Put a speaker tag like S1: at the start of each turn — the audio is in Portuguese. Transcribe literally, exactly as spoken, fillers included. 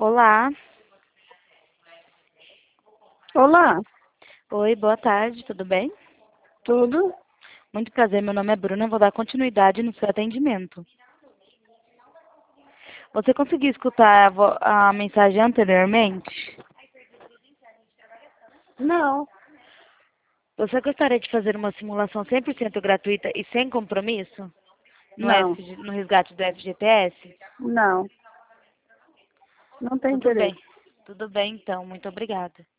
S1: Olá.
S2: Olá,
S1: Oi, boa tarde, tudo bem?
S2: tudo?
S1: Muito prazer, meu nome é Bruna, eu vou dar continuidade no seu atendimento. Você conseguiu escutar a, vo- a mensagem anteriormente?
S2: Não,
S1: Você gostaria de fazer uma simulação cem por cento gratuita e sem compromisso? No,
S2: não,
S1: F G no resgate do F G T S?
S2: não, não tem
S1: Tudo bem.
S2: interesse.
S1: Tudo bem, então. Muito obrigada.